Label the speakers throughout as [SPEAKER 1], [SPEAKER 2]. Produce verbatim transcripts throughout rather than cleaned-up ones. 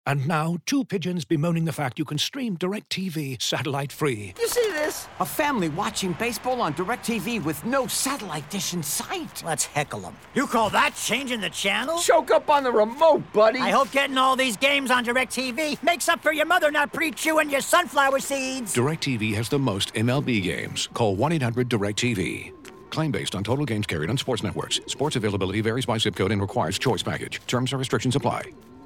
[SPEAKER 1] And now, two pigeons bemoaning the fact you can stream DirecTV satellite-free.
[SPEAKER 2] You see this? A family watching baseball on DirecTV with no satellite dish in sight.
[SPEAKER 3] Let's heckle them. You call that changing the channel?
[SPEAKER 2] Choke up on the remote, buddy.
[SPEAKER 3] I hope getting all these games on DirecTV makes up for your mother not pre-chewing your sunflower seeds.
[SPEAKER 1] DirecTV has the most M L B games. Call one eight hundred direct T V. Claim based on total games carried on sports networks. Sports availability varies by zip code and requires choice package. Terms and restrictions apply.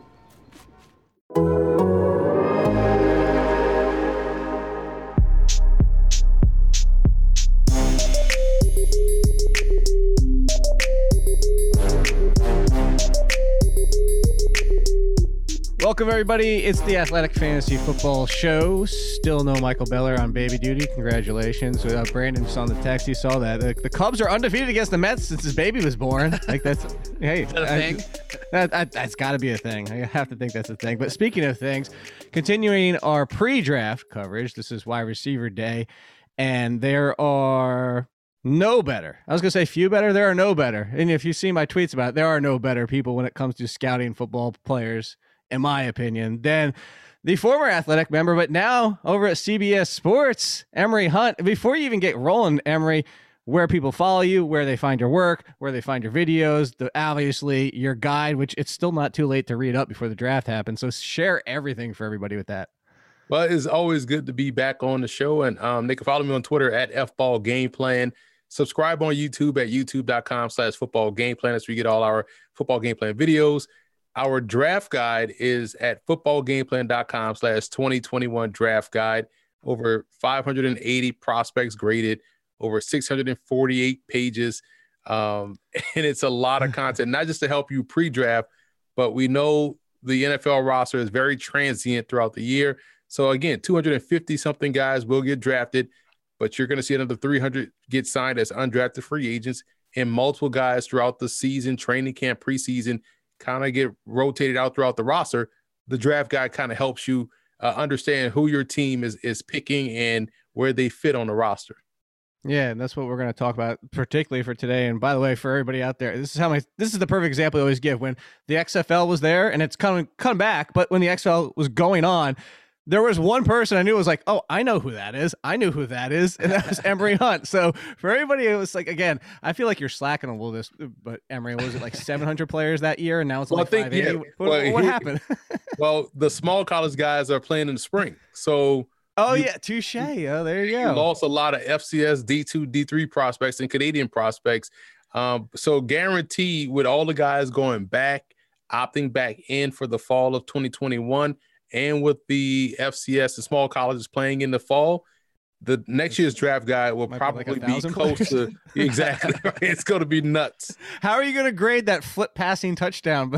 [SPEAKER 4] Welcome, everybody. It's the Athletic Fantasy Football Show. Still no Michael Beller on baby duty. Congratulations. Uh, Brandon just on the text. You saw that. The, the Cubs are undefeated against the Mets since his baby was born. Like that's, hey,
[SPEAKER 5] Is that a
[SPEAKER 4] I,
[SPEAKER 5] thing?
[SPEAKER 4] That, that, that's got to be a thing. I have to think that's a thing. But speaking of things, continuing our pre-draft coverage, this is wide receiver day, and there are no better. I was going to say few better. There are no better. And if you see my tweets about it, there are no better people when it comes to scouting football players, in my opinion, than the former Athletic member, but now over at C B S Sports, Emory Hunt. Before you even get rolling, Emory, where people follow you, where they find your work, where they find your videos, the obviously your guide, which it's still not too late to read up before the draft happens. So share everything for everybody with that.
[SPEAKER 5] Well, it's always good to be back on the show, and um, they can follow me on Twitter at F Ball Game Plan. Subscribe on YouTube at youtube.com slash football game plan. That's where you get all our football game plan videos. Our draft guide is at footballgameplan.com slash 2021 draft guide. Over five hundred eighty prospects graded, over six hundred forty-eight pages. Um, and it's a lot of content, not just to help you pre-draft, but we know the N F L roster is very transient throughout the year. So again, two hundred fifty something guys will get drafted, but you're going to see another three hundred get signed as undrafted free agents, and multiple guys throughout the season, training camp, preseason, kind of get rotated out throughout the roster. The draft guide kind of helps you uh, understand who your team is is picking and where they fit on the roster.
[SPEAKER 4] Yeah, and that's what we're going to talk about, particularly for today. And by the way, for everybody out there, this is how my this is the perfect example I always give. When the X F L was there, and it's coming come back, but when the X F L was going on, there was one person I knew was like, oh, I know who that is. I knew who that is. And that was Emory Hunt. So for everybody, it was like, again, I feel like you're slacking a little this, but Emory, was it like seven hundred players that year? And now it's
[SPEAKER 5] well,
[SPEAKER 4] like five eighty.
[SPEAKER 5] Yeah,
[SPEAKER 4] what,
[SPEAKER 5] well,
[SPEAKER 4] what
[SPEAKER 5] here,
[SPEAKER 4] happened?
[SPEAKER 5] Well, the small college guys are playing in the spring. So
[SPEAKER 4] oh,
[SPEAKER 5] you,
[SPEAKER 4] yeah, touche. Oh, there you go.
[SPEAKER 5] You lost a lot of F C S, D two, D three prospects and Canadian prospects. Um, so guaranteed with all the guys going back, opting back in for the fall of twenty twenty-one, and with the F C S, the small colleges playing in the fall, the next year's draft guide will
[SPEAKER 4] Might
[SPEAKER 5] probably
[SPEAKER 4] be, like
[SPEAKER 5] be close to exactly. Right. It's going to be nuts.
[SPEAKER 4] How are you going to grade that flip passing touchdown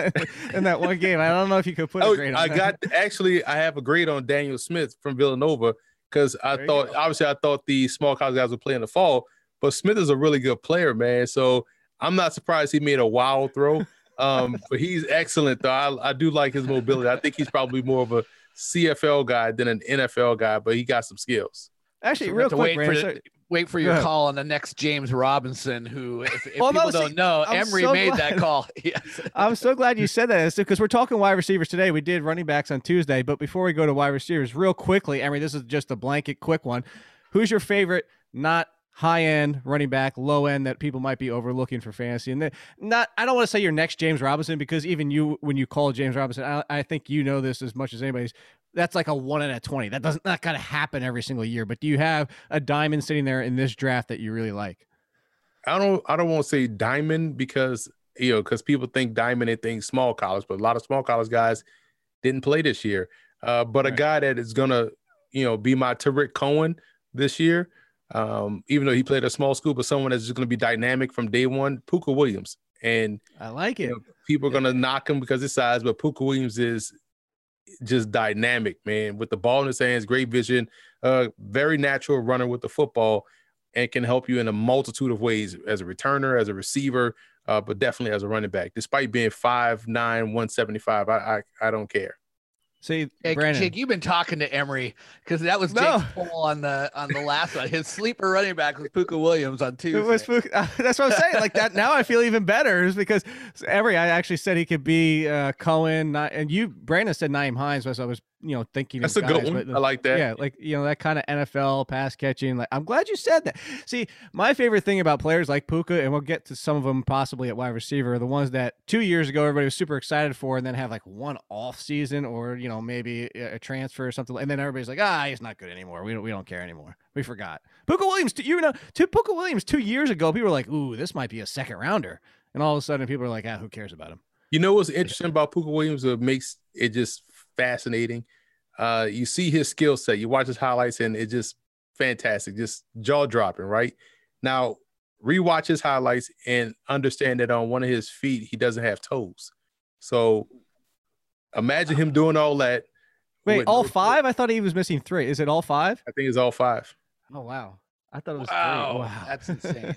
[SPEAKER 4] in that one game? I don't know if you could put
[SPEAKER 5] oh,
[SPEAKER 4] a grade on
[SPEAKER 5] I
[SPEAKER 4] that.
[SPEAKER 5] got actually, I have a grade on Daniel Smith from Villanova because I
[SPEAKER 4] There you
[SPEAKER 5] thought,
[SPEAKER 4] go.
[SPEAKER 5] obviously, I thought the small college guys would play in the fall, but Smith is a really good player, man. So I'm not surprised he made a wild throw. Um, but he's excellent, though. I, I do like his mobility. I think he's probably more of a C F L guy than an N F L guy, but he got some skills.
[SPEAKER 4] Actually,
[SPEAKER 6] So we
[SPEAKER 4] real
[SPEAKER 6] have to
[SPEAKER 4] quick,
[SPEAKER 6] wait
[SPEAKER 4] Brandon,
[SPEAKER 6] for,
[SPEAKER 4] sorry.
[SPEAKER 6] wait for
[SPEAKER 4] Go
[SPEAKER 6] your
[SPEAKER 4] ahead.
[SPEAKER 6] call on the next James Robinson, who, if, if
[SPEAKER 4] Well, no,
[SPEAKER 6] people
[SPEAKER 4] see,
[SPEAKER 6] don't know,
[SPEAKER 4] I'm
[SPEAKER 6] Emory
[SPEAKER 4] so
[SPEAKER 6] made
[SPEAKER 4] glad.
[SPEAKER 6] that call. Yes.
[SPEAKER 4] I'm so glad you said that because we're talking wide receivers today. We did running backs on Tuesday, but before we go to wide receivers, real quickly, Emory, this is just a blanket quick one. Who's your favorite, not high-end running back, low-end that people might be overlooking for fantasy? And then not, I don't want to say your next James Robinson, because even you, when you call James Robinson, I, I think you know this as much as anybody's. That's like a one in a twenty. That doesn't not gotta happen every single year. But do you have a diamond sitting there in this draft that you really like?
[SPEAKER 5] I don't I don't want to say diamond because you know because people think diamond and think small college, but a lot of small college guys didn't play this year. Uh, but
[SPEAKER 4] Right.
[SPEAKER 5] a guy that is gonna you know be my Tariq Cohen this year, um, even though he played a small school, but someone that's just gonna be dynamic from day one, Puka Williams. And
[SPEAKER 4] I like it.
[SPEAKER 5] you know, people are gonna knock him because of his size, but Puka Williams is just dynamic, man, with the ball in his hands, great vision, uh, very natural runner with the football, and can help you in a multitude of ways as a returner, as a receiver, uh, but definitely as a running back. Despite being five nine, one seventy-five, I, I I don't care.
[SPEAKER 4] See,
[SPEAKER 6] Jake,
[SPEAKER 4] Brandon.
[SPEAKER 6] Jake, you've been talking to Emery because that was
[SPEAKER 4] No.
[SPEAKER 6] Jake's poll on the on the last one. His sleeper running back was Puka Williams on Tuesday.
[SPEAKER 4] It was, uh, that's what I'm saying. Like that. Now I feel even better is because Emery, I actually said he could be uh, Cohen, not, and you, Brandon said Nyheim Hines, so I was, you know, thinking
[SPEAKER 5] That's
[SPEAKER 4] of
[SPEAKER 5] a
[SPEAKER 4] guys,
[SPEAKER 5] good one.
[SPEAKER 4] but,
[SPEAKER 5] I like that.
[SPEAKER 4] Yeah, like, you know, that kind of N F L pass catching. Like, I'm glad you said that. See, my favorite thing about players like Puka, and we'll get to some of them possibly at wide receiver, are the ones that two years ago everybody was super excited for, and then have like one off season or, you know, maybe a transfer or something, and then everybody's like, ah, he's not good anymore. We don't, we don't care anymore. We forgot. Puka Williams, you know, to Puka Williams two years ago, people were like, ooh, this might be a second rounder, and all of a sudden people are like, ah, who cares about him?
[SPEAKER 5] You know what's interesting about Puka Williams? What makes it just fascinating. Uh, you see his skill set. You watch his highlights, and it's just fantastic, just jaw dropping. Right now, rewatch his highlights and understand that on one of his feet he doesn't have toes. So imagine him doing all that.
[SPEAKER 4] Wait, all five? I thought he was missing three. Is it all five?
[SPEAKER 5] I think it's all five.
[SPEAKER 4] Oh wow, I thought it was
[SPEAKER 6] Wow,
[SPEAKER 4] three. Wow,
[SPEAKER 6] that's insane.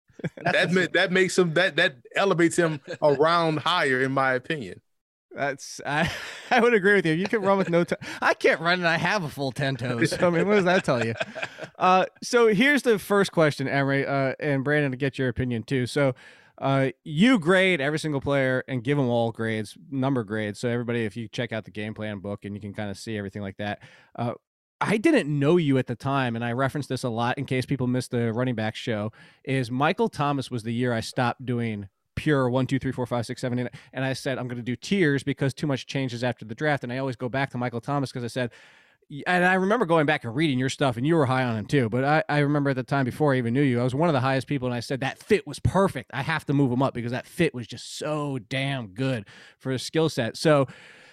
[SPEAKER 5] That ma- that makes him that that elevates him a round higher, in my opinion.
[SPEAKER 4] That's I, I would agree with you. You can run with no toe. I can't run and I have a full ten toes. I mean, what does that tell you? Uh, so here's the first question, Emery, uh, and Brandon, to get your opinion too. So uh, you grade every single player and give them all grades, number grades. So everybody, if you check out the game plan book and you can kind of see everything like that. Uh, I didn't know you at the time, and I reference this a lot in case people missed the running back show, is Michael Thomas was the year I stopped doing pure one, two, three, four, five, six, seven, eight. And I said, I'm going to do tiers because too much changes after the draft. And I always go back to Michael Thomas because I said, and I remember going back and reading your stuff, and you were high on him too. But I, I remember at the time before I even knew you, I was one of the highest people. And I said, that fit was perfect. I have to move him up because that fit was just so damn good for his skill set. So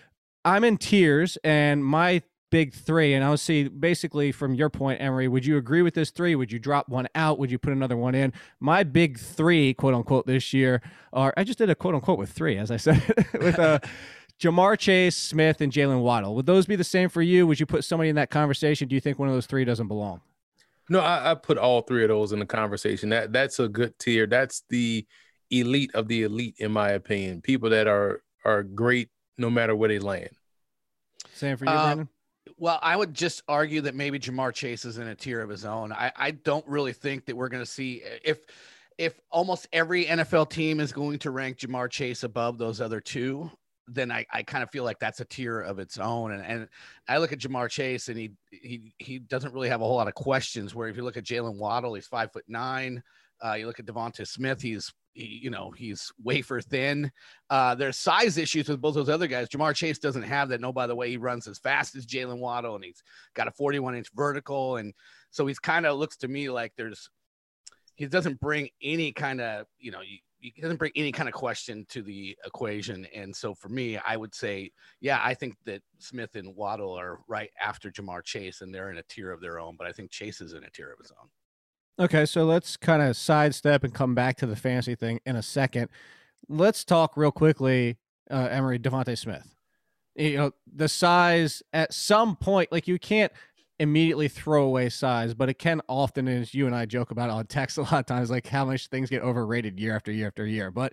[SPEAKER 4] I'm in tiers, and my big three, and I'll see basically from your point, Emery, would you agree with this three? Would you drop one out? Would you put another one in? My big three, quote unquote, this year are, I just did a quote unquote with three, as I said, with uh, Jamar Chase, Smith, and Jalen Waddle. Would those be the same for you? Would you put somebody in that conversation? Do you think one of those three doesn't belong?
[SPEAKER 5] No, I, I put all three of those in the conversation. That that's a good tier. That's the elite of the elite, in my opinion. People that are are great no matter where they land.
[SPEAKER 4] Same for you,
[SPEAKER 6] Uh,
[SPEAKER 4] Brandon?
[SPEAKER 6] Well, I would just argue that maybe Jamar Chase is in a tier of his own. I, I don't really think that we're going to see if if almost every N F L team is going to rank Jamar Chase above those other two, then I, I kind of feel like that's a tier of its own. And and I look at Jamar Chase, and he he he doesn't really have a whole lot of questions. Where if you look at Jalen Waddle, he's five foot nine. Uh, you look at Devonta Smith, he's he, you know he's wafer thin. Uh, there's size issues with both those other guys. Jamar Chase doesn't have that. No, by the way, he runs as fast as Jalen Waddle, and he's got a forty-one inch vertical, and so he's kind of looks to me like there's he doesn't bring any kind of you know he, he doesn't bring any kind of question to the equation. And so for me, I would say, yeah, I think that Smith and Waddle are right after Jamar Chase, and they're in a tier of their own. But I think Chase is in a tier of his own.
[SPEAKER 4] Okay, so let's kind of sidestep and come back to the fantasy thing in a second. Let's talk real quickly, uh, Emery, Devonta Smith. You know, the size at some point, like you can't immediately throw away size, but it can often, as you and I joke about it on text a lot of times, like how much things get overrated year after year after year. But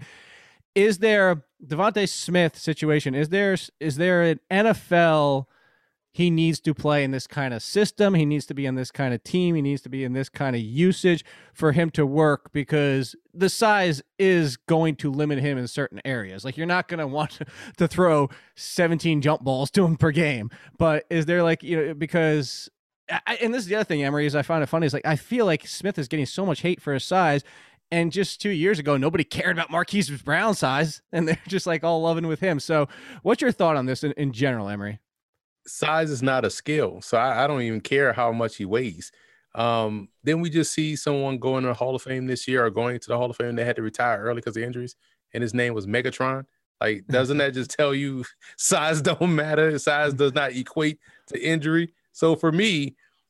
[SPEAKER 4] is there Devonta Smith situation? Is there is there an N F L? He needs to play in this kind of system. He needs to be in this kind of team. He needs to be in this kind of usage for him to work, because the size is going to limit him in certain areas. Like, you're not going to want to throw seventeen jump balls to him per game. But is there, like, you know, because, I, and this is the other thing, Emery, is I find it funny, is like, I feel like Smith is getting so much hate for his size. And just two years ago, nobody cared about Marquise Brown's size, and they're just like all loving with him. So what's your thought on this in, in general, Emery?
[SPEAKER 5] Size is not a skill, so I, I don't even care how much he weighs. Um, then we just see someone going to the Hall of Fame this year, or going to the Hall of Fame. They had to retire early because of injuries, and his name was Megatron. Like, doesn't that just tell you size don't matter? Size does not equate to injury. So for me,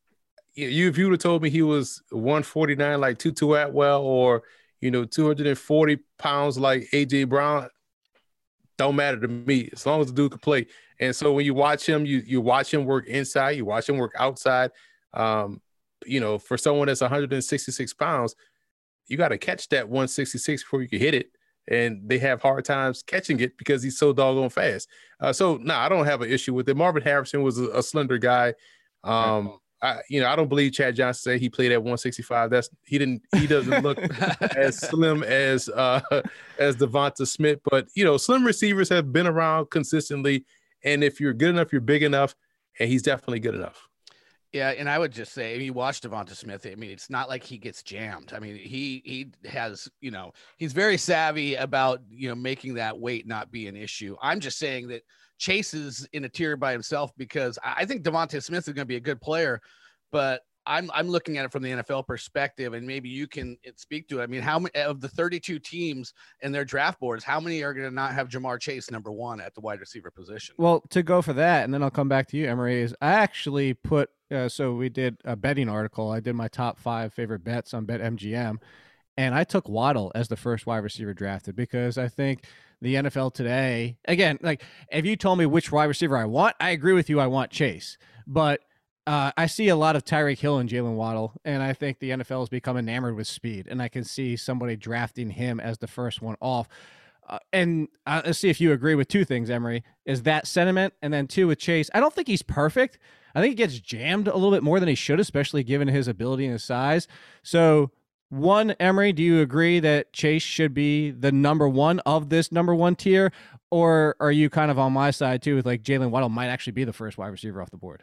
[SPEAKER 5] you if you would have told me he was one forty-nine like Tutu Atwell, or you know two hundred forty pounds like A J Brown, don't matter to me as long as the dude can play. And so when you watch him, you you watch him work inside, you watch him work outside. Um, you know, for someone that's one hundred sixty-six pounds, you got to catch that one sixty-six before you can hit it. and they have hard times catching it because he's so doggone fast. Uh, so no, nah, I don't have an issue with it. Marvin Harrison was a, a slender guy. Um, I, you know, I don't believe Chad Johnson said he played at one sixty-five. That's he didn't. He doesn't look as slim as uh, as Devonta Smith. But you know, slim receivers have been around consistently, and if you're good enough, you're big enough, and he's definitely good enough.
[SPEAKER 6] Yeah, and I would just say, if you watch Devonta Smith, I mean, it's not like he gets jammed. I mean, he he has, you know, he's very savvy about, you know, making that weight not be an issue. I'm just saying that Chase is in a tier by himself because I think Devonta Smith is going to be a good player, but I'm I'm looking at it from the N F L perspective, and maybe you can speak to it. I mean, how many of the thirty-two teams in their draft boards, how many are going to not have Jamar Chase number one at the wide receiver position?
[SPEAKER 4] Well, to go for that, and then I'll come back to you, Emory, is I actually put uh, so we did a betting article. I did my top five favorite bets on BetMGM, and I took Waddle as the first wide receiver drafted because I think the N F L today, again, like if you told me which wide receiver I want, I agree with you. I want Chase, but Uh, I see a lot of Tyreek Hill and Jalen Waddle, and I think the N F L has become enamored with speed, and I can see somebody drafting him as the first one off. Uh, and uh, let's see if you agree with two things, Emory, is that sentiment, and then two with Chase. I don't think he's perfect. I think he gets jammed a little bit more than he should, especially given his ability and his size. So, one, Emory, do you agree that Chase should be the number one of this number one tier, or are you kind of on my side, too, with like Jalen Waddle might actually be the first wide receiver off the board?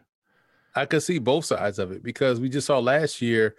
[SPEAKER 5] I could see both sides of it because we just saw last year,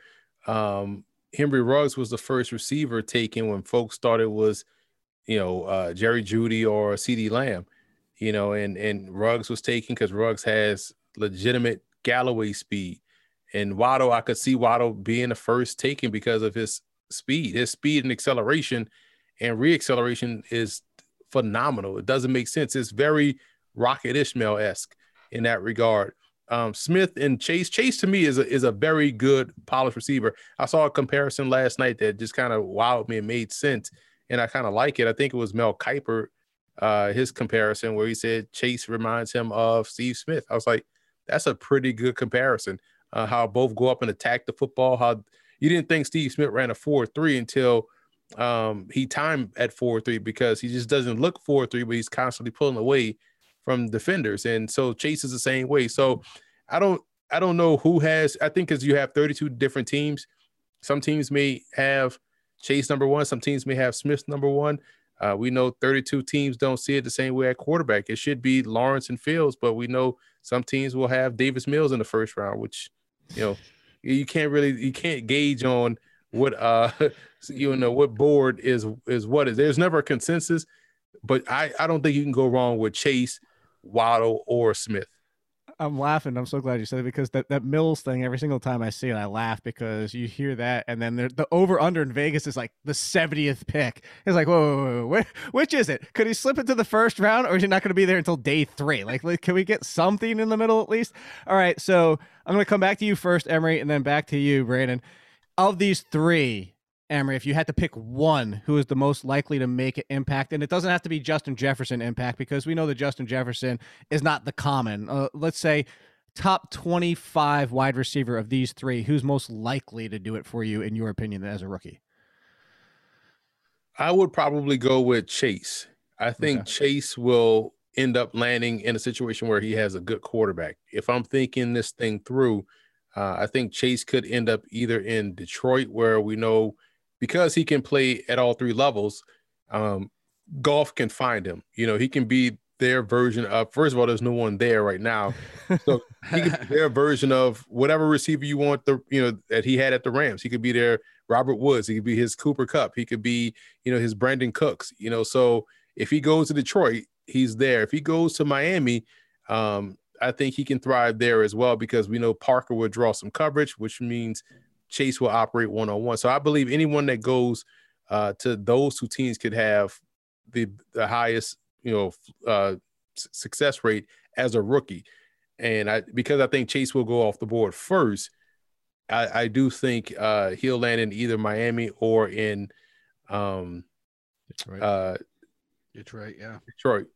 [SPEAKER 5] um, Henry Ruggs was the first receiver taken when folks thought it was, you know, uh, Jerry Jeudy or CeeDee Lamb, you know, and, and Ruggs was taken because Ruggs has legitimate Galloway speed. And Waddle, I could see Waddle being the first taken because of his speed. His speed and acceleration and re-acceleration is phenomenal. It doesn't make sense. It's very Rocket Ishmael-esque in that regard. Um, Smith and Chase. Chase to me is a, is a very good polished receiver. I saw a comparison last night that just kind of wowed me and made sense, and I kind of like it. I think it was Mel Kiper, uh, his comparison where he said Chase reminds him of Steve Smith. I was like, that's a pretty good comparison. Uh, how both go up and attack the football. How you didn't think Steve Smith ran a four three until um, he timed at four three because he just doesn't look four three, but he's constantly pulling away from defenders. And so Chase is the same way. So I don't, I don't know who has, I think because you have thirty-two different teams, some teams may have Chase number one, some teams may have Smith number one. Uh, we know thirty-two teams don't see it the same way at quarterback. It should be Lawrence and Fields, but we know some teams will have Davis Mills in the first round, which, you know, you can't really, you can't gauge on what, uh, you know, what board is, is what is. There's never a consensus, but I, I don't think you can go wrong with Chase, Waddle, or Smith.
[SPEAKER 4] I'm laughing. I'm so glad you said it because that, that Mills thing, every single time I see it, I laugh because you hear that. And then the over under in Vegas is like the seventieth pick. It's like, whoa, whoa, whoa, whoa. Which is it? Could he slip into the first round or is he not going to be there until day three? Like, can we get something in the middle at least? All right. So I'm going to come back to you first, Emory, and then back to you, Brandon. Of these three, Emory, if you had to pick one who is the most likely to make an impact, and it doesn't have to be Justin Jefferson impact because we know that Justin Jefferson is not the common. Uh, let's say top twenty-five wide receiver of these three, who's most likely to do it for you, in your opinion, as a rookie?
[SPEAKER 5] I would probably go with Chase. I think okay. Chase will end up landing in a situation where he has a good quarterback. If I'm thinking this thing through, uh, I think Chase could end up either in Detroit, where we know because he can play at all three levels, um, Goff can find him. You know, he can be their version of, first of all, there's no one there right now. So he can be their version of whatever receiver you want, the you know, that he had at the Rams. He could be their Robert Woods. He could be his Cooper Kupp. He could be, you know, his Brandon Cooks. You know, so if he goes to Detroit, he's there. If he goes to Miami, um, I think he can thrive there as well because we know Parker will draw some coverage, which means Chase will operate one-on-one. So I believe anyone that goes uh, to those two teams could have the the highest, you know, uh, success rate as a rookie. And I because I think Chase will go off the board first, I, I do think uh, he'll land in either Miami or in um,
[SPEAKER 6] Detroit.
[SPEAKER 5] Uh,
[SPEAKER 6] Detroit, yeah.
[SPEAKER 5] Detroit.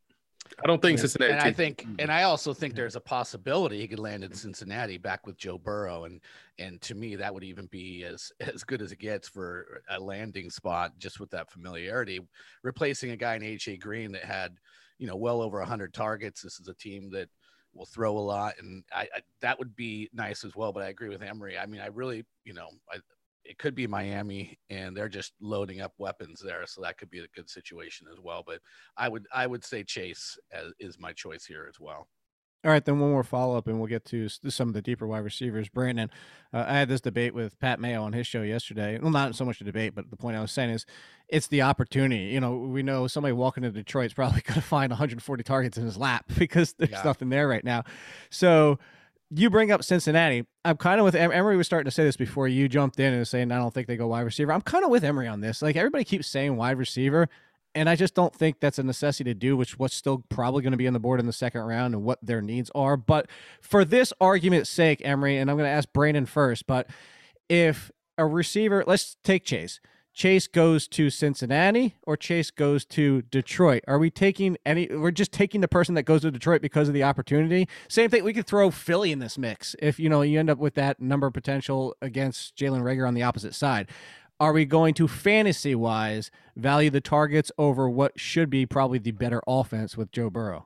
[SPEAKER 5] I don't think Cincinnati.
[SPEAKER 6] And I think, and I also think there's a possibility he could land in Cincinnati back with Joe Burrow, and and to me that would even be as as good as it gets for a landing spot, just with that familiarity, replacing a guy in A J Green that had, you know, well over one hundred targets. This is a team that will throw a lot, and I, I that would be nice as well. But I agree with Emery. I mean, I really, you know, I. It could be Miami, and they're just loading up weapons there, so that could be a good situation as well. But I would I would say Chase as, is my choice here as well.
[SPEAKER 4] All right, then one more follow-up, and we'll get to some of the deeper wide receivers. Brandon, uh, I had this debate with Pat Mayo on his show yesterday. Well, not so much a debate, but the point I was saying is it's the opportunity. You know, we know somebody walking to Detroit is probably going to find one hundred forty targets in his lap because there's yeah. nothing there right now. So you bring up Cincinnati. I'm kind of with em- Emery was starting to say this before you jumped in and saying, I don't think they go wide receiver. I'm kind of with Emery on this. Like, everybody keeps saying wide receiver, and I just don't think that's a necessity to do, which what's still probably going to be on the board in the second round and what their needs are. But for this argument's sake, Emery, and I'm going to ask Brandon first, but if a receiver, let's take Chase. Chase goes to Cincinnati or Chase goes to Detroit? Are we taking any, we're just taking the person that goes to Detroit because of the opportunity? Same thing, we could throw Philly in this mix if, you know, you end up with that number potential against Jalen Reagor on the opposite side. Are we going to fantasy-wise value the targets over what should be probably the better offense with Joe Burrow?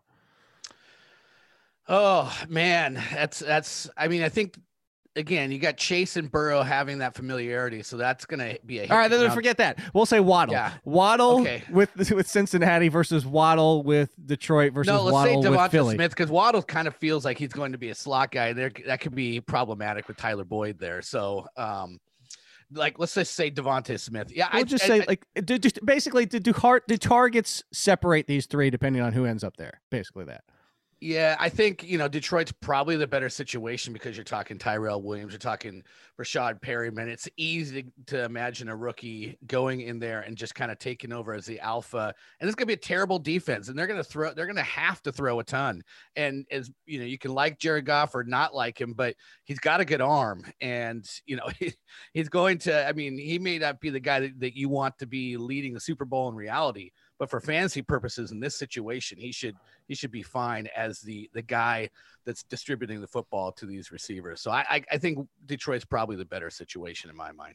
[SPEAKER 6] Oh, man, that's, that's, I mean, I think, again, you got Chase and Burrow having that familiarity, so that's going to be a hit.
[SPEAKER 4] All right, then forget that. We'll say Waddle. Yeah. Waddle okay. with with Cincinnati versus Waddle with Detroit versus
[SPEAKER 6] no, let's
[SPEAKER 4] Waddle
[SPEAKER 6] say
[SPEAKER 4] with
[SPEAKER 6] Devonta
[SPEAKER 4] Philly.
[SPEAKER 6] Smith, because Waddle kind of feels like he's going to be a slot guy. There, that could be problematic with Tyler Boyd there. So, um, like, let's just say Devonta Smith. Yeah,
[SPEAKER 4] we'll
[SPEAKER 6] I
[SPEAKER 4] just
[SPEAKER 6] I,
[SPEAKER 4] say
[SPEAKER 6] I,
[SPEAKER 4] like do, just basically do do, heart, do targets separate these three depending on who ends up there? Basically that.
[SPEAKER 6] Yeah, I think, you know, Detroit's probably the better situation because you're talking Tyrell Williams, you're talking Rashad Perryman. It's easy to imagine a rookie going in there and just kind of taking over as the alpha. And it's going to be a terrible defense, and they're going to throw, they're going to have to throw a ton. And as you know, you can like Jared Goff or not like him, but he's got a good arm. And, you know, he, he's going to, I mean, he may not be the guy that, that you want to be leading the Super Bowl in reality, but for fantasy purposes in this situation, he should he should be fine as the the guy that's distributing the football to these receivers. So I I, I think Detroit's probably the better situation in my mind.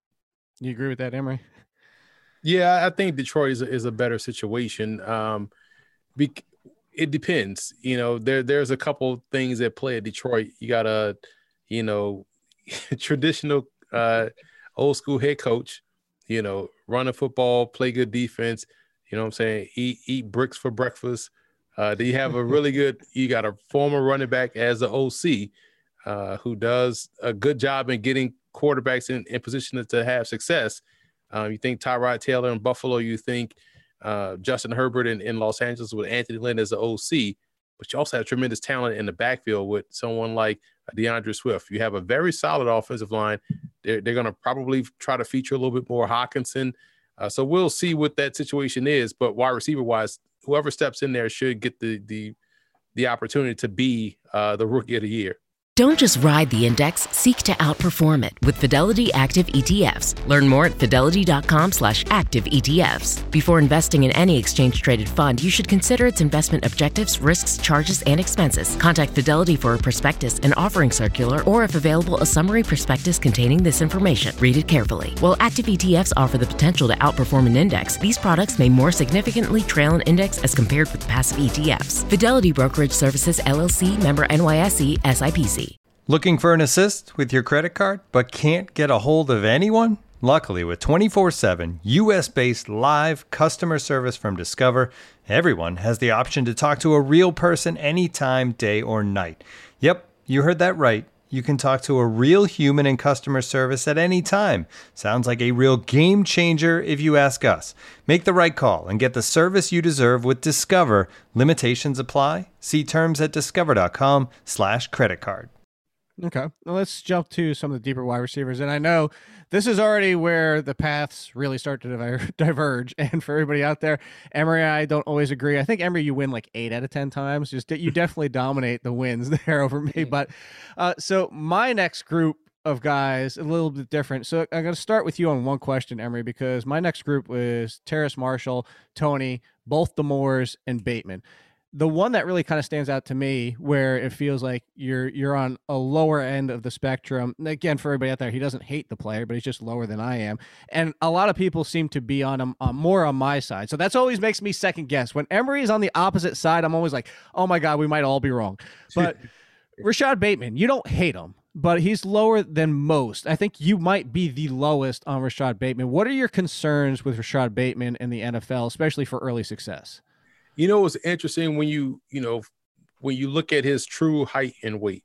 [SPEAKER 4] You agree with that, Emery?
[SPEAKER 5] Yeah, I think Detroit is a, is a better situation. Um, be, it depends. You know, there there's a couple things at play at Detroit. You got a, you know, traditional uh, old school head coach. You know, run a football, play good defense. You know what I'm saying? Eat eat bricks for breakfast. Uh, do you have a really good – you got a former running back as an O C uh, who does a good job in getting quarterbacks in, in position to have success. Um, you think Tyrod Taylor in Buffalo. You think uh, Justin Herbert in, in Los Angeles with Anthony Lynn as the O C. But you also have tremendous talent in the backfield with someone like DeAndre Swift. You have a very solid offensive line. They're, they're going to probably try to feature a little bit more Hawkinson. Uh, so we'll see what that situation is, but wide receiver wise, whoever steps in there should get the the the opportunity to be uh, the rookie of the year.
[SPEAKER 7] Don't just ride the index, seek to outperform it with Fidelity Active E T Fs. Learn more at fidelity.com slash active ETFs. Before investing in any exchange-traded fund, you should consider its investment objectives, risks, charges, and expenses. Contact Fidelity for a prospectus, an offering circular, or if available, a summary prospectus containing this information. Read it carefully. While active E T Fs offer the potential to outperform an index, these products may more significantly trail an index as compared with passive E T Fs. Fidelity Brokerage Services, L L C, member N Y S E, S I P C.
[SPEAKER 8] Looking for an assist with your credit card, but can't get a hold of anyone? Luckily, with twenty-four seven U S-based live customer service from Discover, everyone has the option to talk to a real person anytime, day or night. Yep, you heard that right. You can talk to a real human in customer service at any time. Sounds like a real game changer if you ask us. Make the right call and get the service you deserve with Discover. Limitations apply. See terms at discover.com slash credit card.
[SPEAKER 4] Okay, well, let's jump to some of the deeper wide receivers. And I know this is already where the paths really start to diver- diverge. And for everybody out there, Emery and I don't always agree. I think, Emery, you win like eight out of ten times. Just you definitely dominate the wins there over me. But uh, so my next group of guys, a little bit different. So I'm going to start with you on one question, Emery, because my next group was Terrace Marshall, Tony, both the Moores, and Bateman. the one that really kind of stands out to me where it feels like you're you're on a lower end of the spectrum. And again, for everybody out there, he doesn't hate the player, but he's just lower than I am. And a lot of people seem to be on him uh, more on my side. So that's always makes me second guess. When Emery is on the opposite side, I'm always like, oh my God, we might all be wrong. But Rashad Bateman, you don't hate him, but he's lower than most. I think you might be the lowest on Rashad Bateman. What are your concerns with Rashad Bateman in the N F L, especially for early success?
[SPEAKER 5] You know, it's interesting when you, you know, when you look at his true height and weight.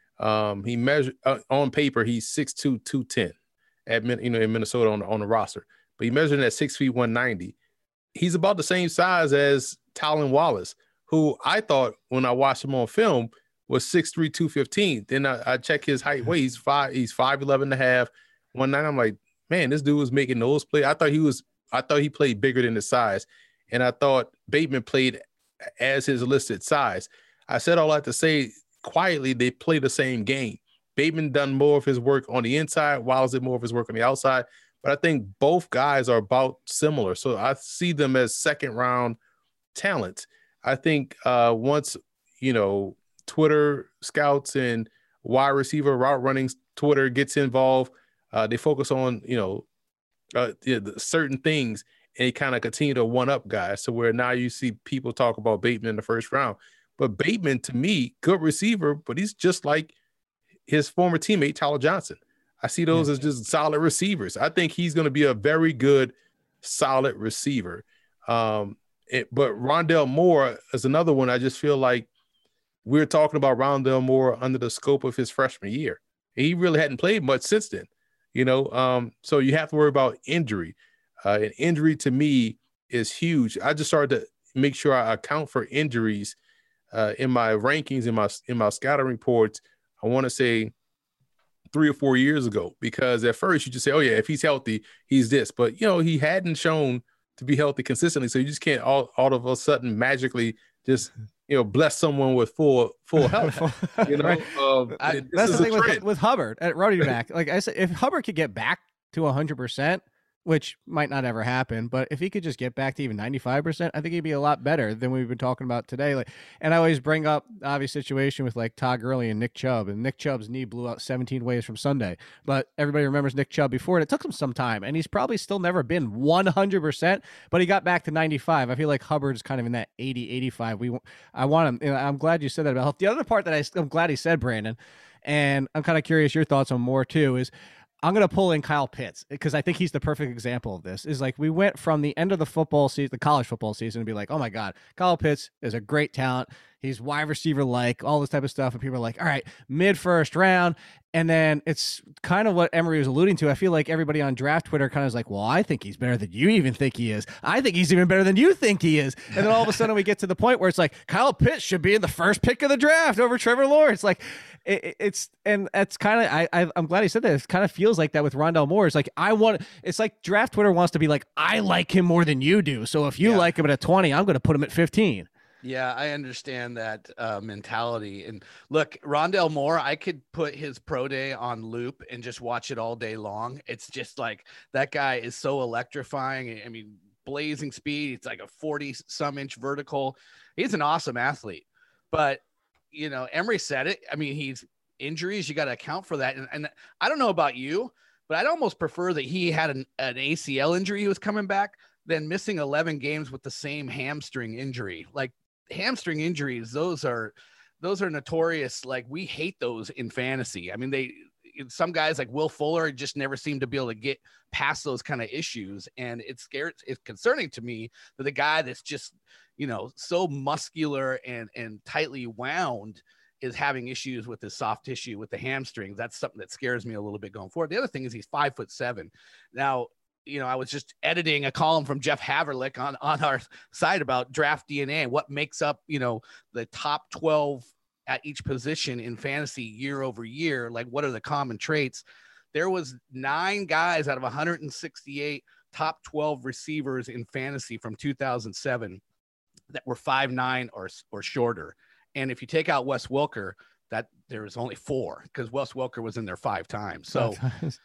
[SPEAKER 5] Um, he measured uh, on paper, he's six two, two ten at, you know, in Minnesota on, on the roster, but he measured at six feet, one ninety. He's about the same size as Tylan Wallace, who I thought when I watched him on film was six three, two fifteen. Then I, I check his height, weight. He's five, he's five eleven and a half, one ninety. I'm like, man, this dude was making those plays. I thought he was, I thought he played bigger than his size. And I thought Bateman played as his listed size. I said all that to say, quietly, they play the same game. Bateman done more of his work on the inside, Wallace did more of his work on the outside. But I think both guys are about similar. So I see them as second round talent. I think uh, once, you know, Twitter scouts and wide receiver route running Twitter gets involved, uh, they focus on, you know, uh, yeah, the certain things. And he kind of continue to one-up guys. So where now you see people talk about Bateman in the first round. But Bateman, to me, good receiver, but he's just like his former teammate, Tyler Johnson. I see those yeah. as just solid receivers. I think he's going to be a very good, solid receiver. Um, it, but Rondale Moore is another one. I just feel like we're talking about Rondale Moore under the scope of his freshman year. He really hadn't played much since then, you know. Um, so you have to worry about injury. Uh, an injury to me is huge. I just started to make sure I account for injuries uh, in my rankings, in my in my scouting reports. I want to say three or four years ago, because at first you just say, "Oh yeah, if he's healthy, he's this," but you know he hadn't shown to be healthy consistently, so you just can't all, all of a sudden magically just you know bless someone with full full health. You know,
[SPEAKER 4] right.
[SPEAKER 5] um,
[SPEAKER 4] I, that's the thing with, with Hubbard at running back. Like I said, if Hubbard could get back to a hundred percent. Which might not ever happen, but if he could just get back to even ninety-five percent, I think he'd be a lot better than we've been talking about today. Like, and I always bring up the obvious situation with like Todd Gurley and Nick Chubb, and Nick Chubb's knee blew out seventeen ways from Sunday, but everybody remembers Nick Chubb before, and it took him some time, and he's probably still never been one hundred percent, but he got back to ninety-five. I feel like Hubbard's kind of in that eighty, eighty-five. We, I want him. You know, I'm glad you said that about health. The other part that I, I'm glad he said, Brandon, and I'm kind of curious your thoughts on more too, is I'm going to pull in Kyle Pitts because I think he's the perfect example of this. Is like we went from the end of the football season, the college football season, and be like, oh my God, Kyle Pitts is a great talent. He's wide receiver like, all this type of stuff. And people are like, all right, mid first round. And then it's kind of what Emery was alluding to. I feel like everybody on draft Twitter kind of is like, well, I think he's better than you even think he is. I think he's even better than you think he is. And then all of a sudden we get to the point where it's like Kyle Pitts should be in the first pick of the draft over Trevor Lawrence. Like it, it's, and that's kind of, I, I, I'm glad he said that. It kind of feels like that with Rondale Moore. It's like, I want, it's like draft Twitter wants to be like, I like him more than you do. So if you yeah. like him at twenty, I'm going to put him at fifteen.
[SPEAKER 6] Yeah, I understand that uh, mentality. And look, Rondale Moore, I could put his pro day on loop and just watch it all day long. It's just like that guy is so electrifying. I mean, blazing speed. It's like a forty some inch vertical. He's an awesome athlete. But, you know, Emery said it. I mean, he's injuries. You got to account for that. And, and I don't know about you, but I'd almost prefer that he had an, an A C L injury. He was coming back than missing eleven games with the same hamstring injury. Like, hamstring injuries, those are those are notorious. Like, we hate those in fantasy. I mean, they some guys like Will Fuller just never seem to be able to get past those kind of issues, and it's scary. It's concerning to me that the guy that's just, you know, so muscular and and tightly wound is having issues with his soft tissue with the hamstrings. That's something that scares me a little bit going forward. The other thing is he's five foot seven now. You know, I was just editing a column from Jeff Haverlick on, on our site about draft D N A, what makes up, you know, the top twelve at each position in fantasy year over year. Like, what are the common traits? There was nine guys out of one hundred sixty-eight top twelve receivers in fantasy from two thousand seven that were five nine or, or shorter. And if you take out Wes Welker, that there was only four, because Wes Welker was in there five times. So,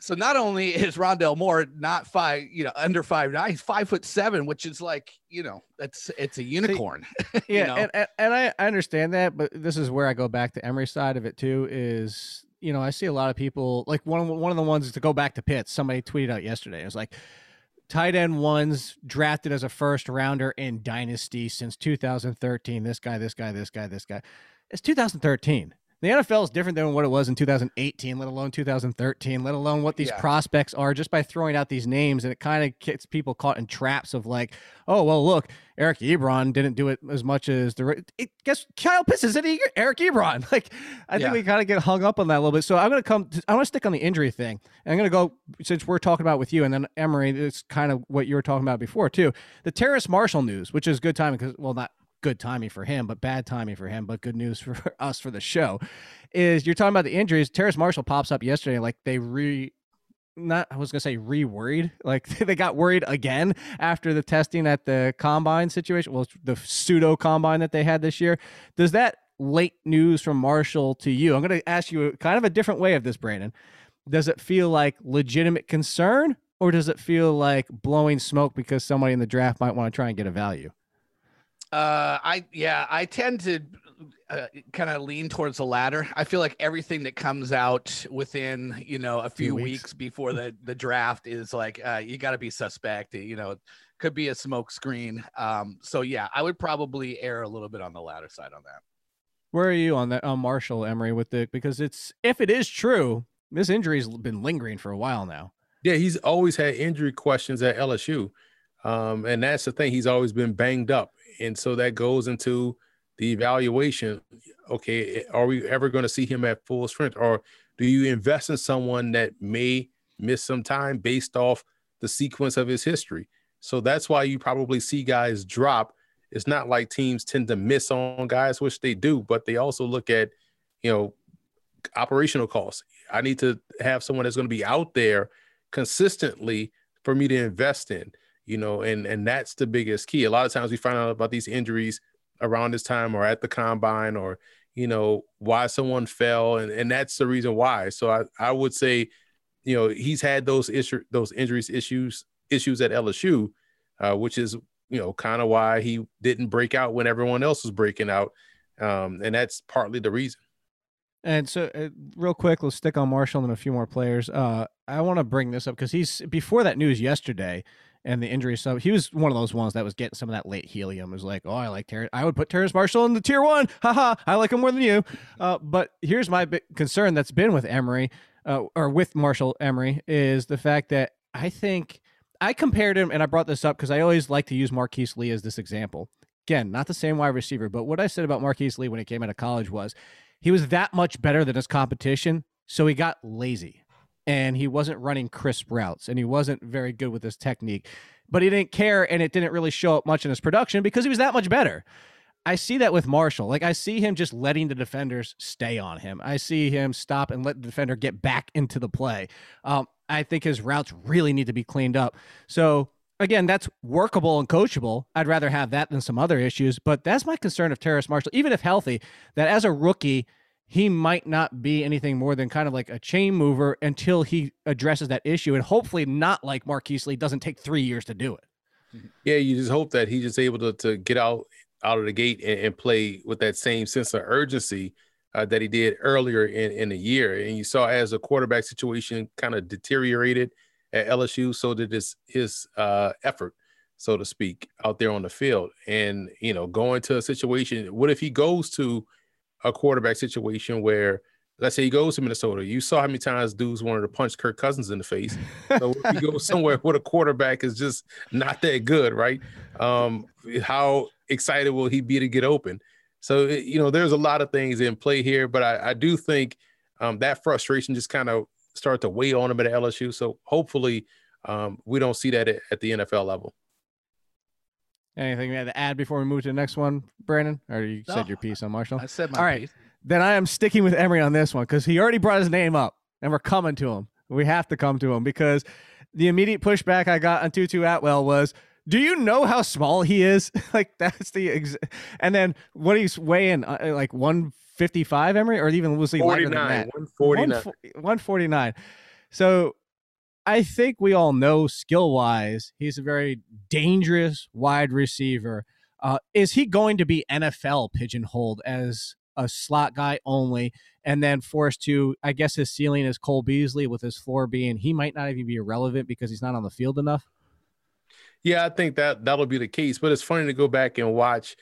[SPEAKER 6] So not only is Rondale Moore not five, you know, under five nine, he's five foot seven, which is like, you know, that's it's a unicorn.
[SPEAKER 4] Yeah,
[SPEAKER 6] you know?
[SPEAKER 4] and, and and I, I understand that, but this is where I go back to Emory's side of it too. Is you know I see a lot of people like one one of the ones to go back to Pitts. Somebody tweeted out yesterday. It was like tight end ones drafted as a first rounder in Dynasty since two thousand thirteen. This guy, this guy, this guy, this guy. It's two thousand thirteen. The N F L is different than what it was in two thousand eighteen, let alone two thousand thirteen, let alone what these
[SPEAKER 6] Yeah.
[SPEAKER 4] prospects are just by throwing out these names. And it kind of gets people caught in traps of like, oh, well, look, Eric Ebron didn't do it as much as the it, guess Kyle Pitts isn't he Eric Ebron. Like, I think
[SPEAKER 6] Yeah.
[SPEAKER 4] we kind of get hung up on that a little bit. So I'm going to come, to, I want to stick on the injury thing. And I'm going to go, since we're talking about with you, and then Emory, it's kind of what you were talking about before too. The Terrace Marshall news, which is good timing because, well, not good timing for him, but bad timing for him, but good news for us for the show, is you're talking about the injuries. Terrace Marshall pops up yesterday, like they re, not, I was going to say re-worried, like they got worried again after the testing at the combine situation, well, the pseudo combine that they had this year. Does that late news from Marshall to you, I'm going to ask you kind of a different way of this, Brandon. Does it feel like legitimate concern, or does it feel like blowing smoke because somebody in the draft might want to try and get a value?
[SPEAKER 6] Uh, I yeah, I tend to uh, kind of lean towards the latter. I feel like everything that comes out within you know a few
[SPEAKER 4] weeks.
[SPEAKER 6] weeks. before the the draft is like uh, you got to be suspect. You know, could be a smoke screen. Um, so yeah, I would probably err a little bit on the latter side on that.
[SPEAKER 4] Where are you on that on Marshall, Emory, with the because it's if it is true, this injury's been lingering for a while now.
[SPEAKER 5] Yeah, he's always had injury questions at L S U. Um, and that's the thing. He's always been banged up. And so that goes into the evaluation. Okay, are we ever going to see him at full strength? Or do you invest in someone that may miss some time based off the sequence of his history? So that's why you probably see guys drop. It's not like teams tend to miss on guys, which they do, but they also look at, you know, operational costs. I need to have someone that's going to be out there consistently for me to invest in. You know, and and that's the biggest key. A lot of times we find out about these injuries around this time or at the combine or, you know, why someone fell. And, and that's the reason why. So I, I would say, you know, he's had those issue, those injuries issues, issues at L S U, uh, which is, you know, kind of why he didn't break out when everyone else was breaking out. Um, and that's partly the reason.
[SPEAKER 4] And so uh, real quick, let's stick on Marshall and a few more players. Uh, I want to bring this up because he's before that news yesterday. And the injury stuff, he was one of those ones that was getting some of that late helium. It was like, oh, I like Terrace. I would put Terrace Marshall in the tier one. Haha, I like him more than you. Uh, but here's my big concern that's been with Emory, uh, or with Marshall Emory, is the fact that I think I compared him, and I brought this up because I always like to use Marquise Lee as this example. Again, not the same wide receiver, but what I said about Marquise Lee when he came out of college was he was that much better than his competition, so he got lazy. And he wasn't running crisp routes, and he wasn't very good with his technique, but he didn't care, and it didn't really show up much in his production because he was that much better. I see that with Marshall. Like, I see him just letting the defenders stay on him. I see him stop and let the defender get back into the play. Um, I think his routes really need to be cleaned up. So, again, that's workable and coachable. I'd rather have that than some other issues, but that's my concern of Terrace Marshall, even if healthy, that as a rookie, he might not be anything more than kind of like a chain mover until he addresses that issue. And hopefully not like Marquise Lee doesn't take three years to do it.
[SPEAKER 5] Yeah, you just hope that he's just able to, to get out, out of the gate and, and play with that same sense of urgency uh, that he did earlier in, in the year. And you saw as the quarterback situation kind of deteriorated at L S U, so did his, his uh, effort, so to speak, out there on the field. And, you know, going to a situation, what if he goes to a quarterback situation where, let's say he goes to Minnesota, you saw how many times dudes wanted to punch Kirk Cousins in the face. So if you go somewhere where the quarterback is just not that good, right? Um, how excited will he be to get open? So, you know, there's a lot of things in play here, but I, I do think um, that frustration just kind of started to weigh on him at L S U. So hopefully um, we don't see that at, at the N F L level.
[SPEAKER 4] Anything you had to add before we move to the next one, Brandon? Or you
[SPEAKER 6] No,
[SPEAKER 4] said your piece on Marshall?
[SPEAKER 6] I said my
[SPEAKER 4] All right.
[SPEAKER 6] piece.
[SPEAKER 4] Then I am sticking with Emory on this one because he already brought his name up, and we're coming to him. We have to come to him because the immediate pushback I got on Tutu Atwell was, do you know how small he is? Like, that's the ex- – and then what he's weighing, uh, like one fifty-five, Emory? Or even was he lighter than that?
[SPEAKER 5] one forty-nine.
[SPEAKER 4] one forty-nine. So I think we all know skill-wise, he's a very dangerous wide receiver. Uh, is he going to be N F L pigeonholed as a slot guy only, and then forced to, I guess his ceiling is Cole Beasley with his floor being he might not even be irrelevant because he's not on the field enough?
[SPEAKER 5] Yeah, I think that that'll be the case. But it's funny to go back and watch,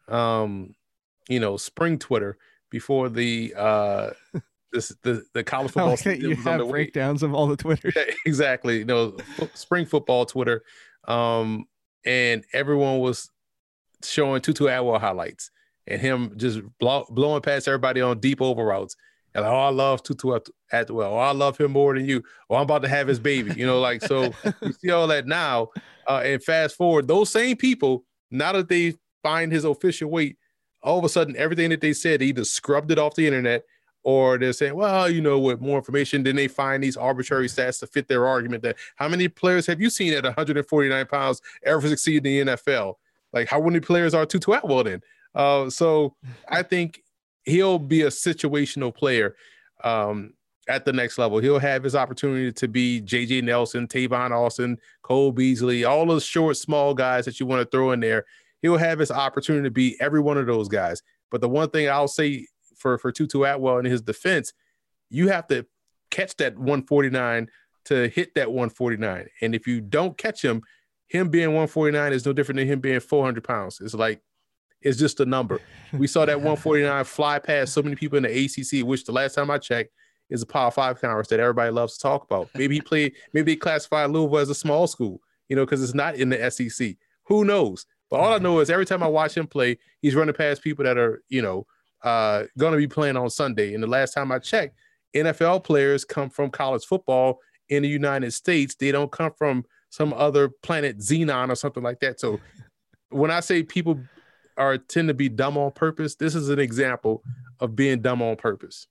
[SPEAKER 5] um, you know, spring Twitter before the uh, this the the college football
[SPEAKER 4] like
[SPEAKER 5] season
[SPEAKER 4] you
[SPEAKER 5] was
[SPEAKER 4] have
[SPEAKER 5] underway.
[SPEAKER 4] breakdowns of all the Twitter.
[SPEAKER 5] Yeah, exactly. You know, f- spring football Twitter, um, and everyone was showing Tutu Atwell highlights and him just blow, blowing past everybody on deep over routes. And like, oh, I love Tutu Atwell. Oh, I love him more than you. Oh, I'm about to have his baby. You know, like, so you see all that now. Uh, and fast forward, those same people, now that they find his official weight, all of a sudden, everything that they said, they either scrubbed it off the internet or they're saying, well, you know, with more information, then they find these arbitrary stats to fit their argument that how many players have you seen at one hundred forty-nine pounds ever succeed in the N F L? Like, how many players are Tutu Atwell then? Uh, so I think he'll be a situational player um, at the next level. He'll have his opportunity to be J J Nelson, Tavon Austin, Cole Beasley, all those short, small guys that you want to throw in there. He'll have his opportunity to be every one of those guys. But the one thing I'll say for, for Tutu Atwell in his defense, you have to catch that one forty-nine to hit that one forty-nine. And if you don't catch him, him being one forty-nine is no different than him being four hundred pounds. It's like, it's just a number. We saw that one forty-nine fly past so many people in the A C C, which the last time I checked is a Power Five conference that everybody loves to talk about. Maybe he played, maybe they classify Louisville as a small school, you know, because it's not in the S E C. Who knows? But all I know is every time I watch him play, he's running past people that are, you know, uh, going to be playing on Sunday. And the last time I checked, N F L players come from college football in the United States. They don't come from some other planet Xenon or something like that. So when I say people are tend to be dumb on purpose, this is an example of being dumb on purpose.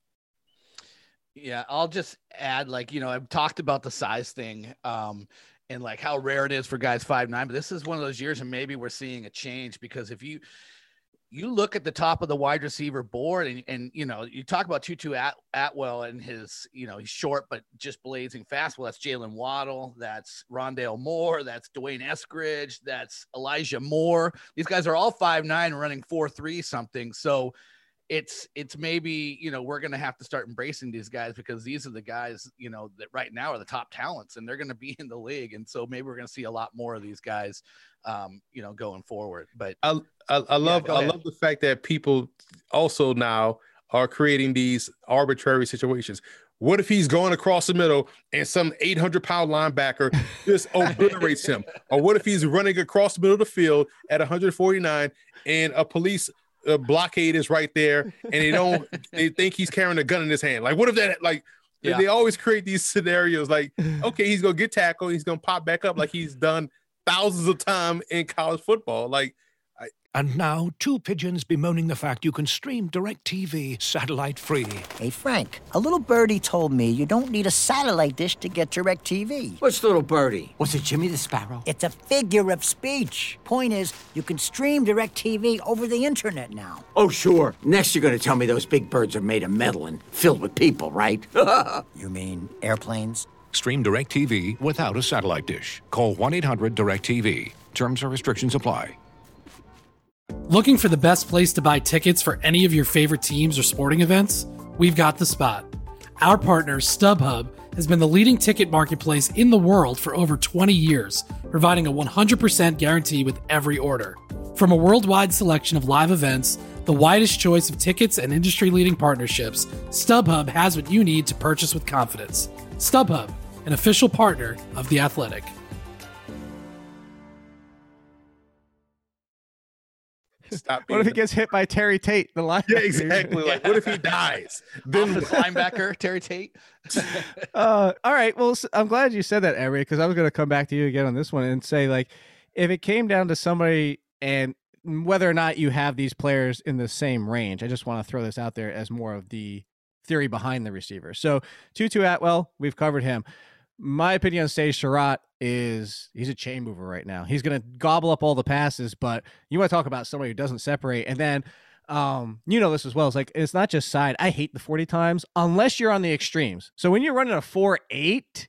[SPEAKER 6] Yeah, I'll just add, like, you know, I've talked about the size thing um, and like how rare it is for guys five nine, but this is one of those years and maybe we're seeing a change because if you you look at the top of the wide receiver board and, and you know, you talk about Tutu At, Atwell and his, you know, he's short but just blazing fast. Well, that's Jalen Waddle, that's Rondale Moore, that's Dwayne Eskridge, that's Elijah Moore. These guys are all five nine running four three something. So it's it's maybe, you know, we're going to have to start embracing these guys because these are the guys, you know, that right now are the top talents and they're going to be in the league. And so maybe we're going to see a lot more of these guys, um, you know, going forward. But
[SPEAKER 5] I I, I love
[SPEAKER 6] yeah,
[SPEAKER 5] I love the fact that people also now are creating these arbitrary situations. What if he's going across the middle and some eight hundred pound linebacker just obliterates him? Or what if he's running across the middle of the field at one forty-nine and a police uh, blockade is right there and they don't, they think he's carrying a gun in his hand? Like, what if that, like, yeah. they always create these scenarios like, okay, he's going to get tackled. He's going to pop back up like he's done thousands of times in college football. Like,
[SPEAKER 1] And now, two pigeons bemoaning the fact you can stream DirecTV satellite-free.
[SPEAKER 3] Hey, Frank, a little birdie told me you don't need a satellite dish to get DirecTV.
[SPEAKER 2] What's little birdie? Was it Jimmy the Sparrow?
[SPEAKER 3] It's a figure of speech. Point is, you can stream DirecTV over the internet now.
[SPEAKER 2] Oh, sure. Next you're going to tell me those big birds are made of metal and filled with people, right?
[SPEAKER 3] You mean airplanes?
[SPEAKER 1] Stream DirecTV without a satellite dish. Call one eight hundred direct T V. Terms and restrictions apply.
[SPEAKER 9] Looking for the best place to buy tickets for any of your favorite teams or sporting events? We've got the spot. Our partner, StubHub, has been the leading ticket marketplace in the world for over twenty years, providing a one hundred percent guarantee with every order. From a worldwide selection of live events, the widest choice of tickets and industry-leading partnerships, StubHub has what you need to purchase with confidence. StubHub, an official partner of The Athletic.
[SPEAKER 5] Stop
[SPEAKER 4] What if he gets hit by Terry Tate, the linebacker?
[SPEAKER 5] Yeah, exactly. Like, what if he dies?
[SPEAKER 6] Then the linebacker, Terry Tate.
[SPEAKER 4] uh, all right. Well, I'm glad you said that, Emery, because I was going to come back to you again on this one and say, like, if it came down to somebody and whether or not you have these players in the same range, I just want to throw this out there as more of the theory behind the receiver. So Tutu Atwell, we've covered him. My opinion on Sage Surratt is he's a chain mover right now. He's going to gobble up all the passes, but you want to talk about somebody who doesn't separate. And then, um, you know this as well. It's like, it's not just side. I hate the forty times unless you're on the extremes. So when you're running a four eight,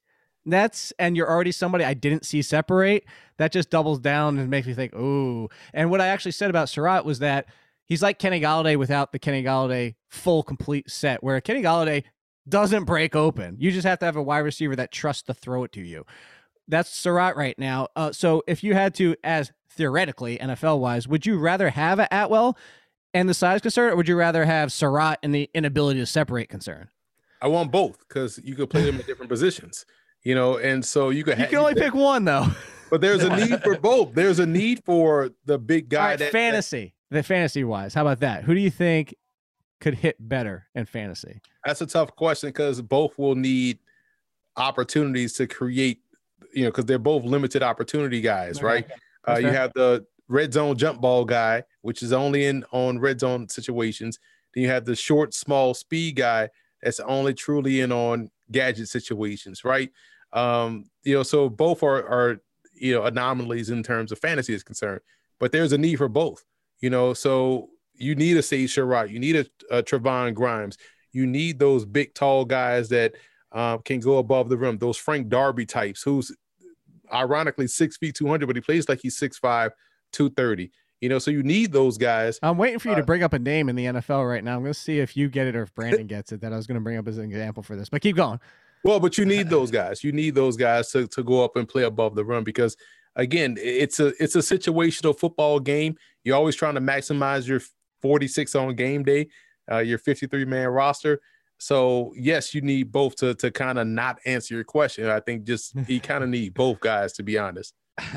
[SPEAKER 4] That's and you're already somebody I didn't see separate. That just doubles down and makes me think, ooh. And what I actually said about Surratt was that he's like Kenny Golladay without the Kenny Golladay full complete set, where Kenny Golladay doesn't break open. You just have to have a wide receiver that trusts to throw it to you. That's Surratt right now. Uh, so if you had to, as theoretically N F L wise, would you rather have an Atwell and the size concern, or would you rather have Surratt and the inability to separate concern?
[SPEAKER 5] I want both because you could play them in different positions. You know, and so you could.
[SPEAKER 4] You can only pick one though.
[SPEAKER 5] But there's a need for both. There's a need for the big guy.
[SPEAKER 4] Right,
[SPEAKER 5] that
[SPEAKER 4] fantasy, that, the fantasy wise. How about that? Who do you think could hit better in fantasy?
[SPEAKER 5] That's a tough question because both will need opportunities to create. You know, because they're both limited opportunity guys, right? Uh, you have the red zone jump ball guy, which is only in on red zone situations. Then you have the short, small speed guy that's only truly in on gadget situations, right? Um, you know, so both are, are, you know, anomalies in terms of fantasy is concerned, but there's a need for both, you know, so you need a Sage Surratt, you need a, a Trevon Grimes, you need those big, tall guys that um, can go above the rim, those Frank Darby types, who's ironically six feet, two hundred, but he plays like he's six five, two thirty, you know, so you need those guys.
[SPEAKER 4] I'm waiting for you
[SPEAKER 5] uh,
[SPEAKER 4] to bring up a name in the N F L right now. I'm going to see if you get it or if Brandon gets it that I was going to bring up as an example for this, but keep going.
[SPEAKER 5] Well, but you need those guys. You need those guys to, to go up and play above the rim because, again, it's a it's a situational football game. You're always trying to maximize your forty-six on game day, uh, your fifty-three man roster. So, yes, you need both to to kind of not answer your question. I think just you kind of need both guys, to be honest.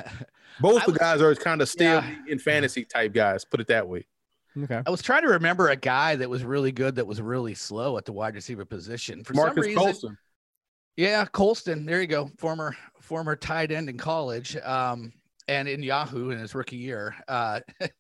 [SPEAKER 5] Both the guys are kind of still yeah. in fantasy type guys, put it that way.
[SPEAKER 4] Okay.
[SPEAKER 6] I was trying to remember a guy that was really good that was really slow at the wide receiver position. For
[SPEAKER 5] Marcus
[SPEAKER 6] some reason,
[SPEAKER 5] Colston.
[SPEAKER 6] Yeah, Colston. There you go. Former former tight end in college, um, and in Yahoo in his rookie year. Uh,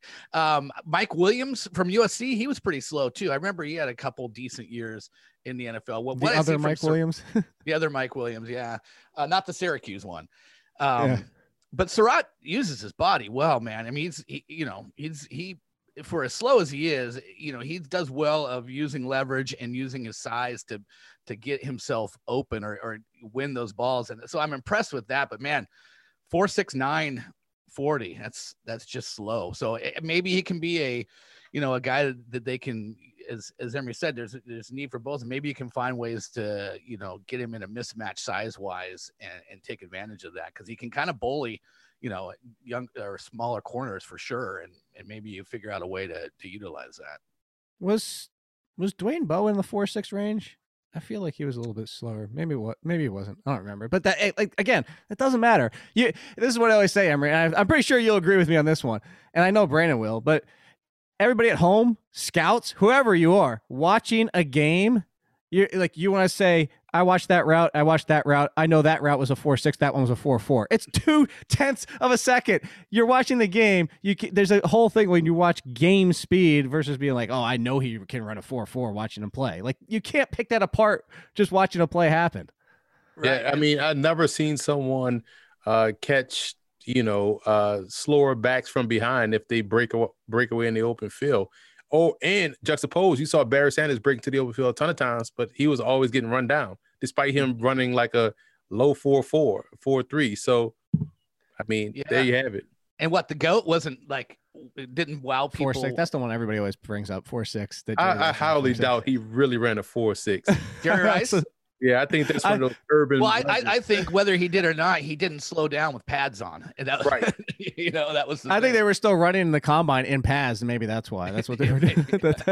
[SPEAKER 6] um, Mike Williams from U S C. He was pretty slow too. I remember he had a couple decent years in the N F L. What,
[SPEAKER 4] the
[SPEAKER 6] what
[SPEAKER 4] other Mike Sur- Williams.
[SPEAKER 6] the other Mike Williams. Yeah, uh, not the Syracuse one. Um,
[SPEAKER 4] yeah.
[SPEAKER 6] But Surratt uses his body well, man. I mean, he's he, you know he's he. For as slow as he is, you know, he does well of using leverage and using his size to, to get himself open or, or win those balls. And so I'm impressed with that, but man, four, six, nine, forty, that's, that's just slow. So it, maybe he can be a, you know, a guy that, that they can, as, as Emery said, there's, there's need for both. And maybe you can find ways to, you know, get him in a mismatch size wise and, and take advantage of that. Cause he can kind of bully, you know, young or smaller corners for sure. And, and maybe you figure out a way to, to utilize that.
[SPEAKER 4] Was, was Dwayne Bowe in the four, six range? I feel like he was a little bit slower. Maybe what, maybe he wasn't. I don't remember, but that, like, again, it doesn't matter. You, this is what I always say, Emery. And I, I'm pretty sure you'll agree with me on this one. And I know Brandon will, but everybody at home, scouts, whoever you are watching a game, you're like, you want to say, I watched that route. I watched that route. I know that route was a four six. That one was a four four. It's two tenths of a second. You're watching the game. You can, there's a whole thing when you watch game speed versus being like, oh, I know he can run a four four watching him play. Like, you can't pick that apart just watching a play happen.
[SPEAKER 5] Right. Yeah, I mean, I've never seen someone uh, catch, you know, uh, slower backs from behind if they break, break away in the open field. Oh, and juxtapose, you saw Barry Sanders break into the open field a ton of times, but he was always getting run down, despite him running like a low four four, four three. So, I mean, yeah. There you have it.
[SPEAKER 6] And what, the GOAT wasn't like, it didn't wow people.
[SPEAKER 4] Four six. That's the one everybody always brings up. Four six. That
[SPEAKER 5] I, I highly doubt he really ran a four six.
[SPEAKER 6] Jerry Rice.
[SPEAKER 5] Yeah, I think that's one of those urban.
[SPEAKER 6] Well, I, I, I think whether he did or not, he didn't slow down with pads on. And that,
[SPEAKER 5] right.
[SPEAKER 6] You know, that was. The
[SPEAKER 4] I
[SPEAKER 6] thing.
[SPEAKER 4] think they were still running in the combine in pads, and maybe that's why. That's what they were doing.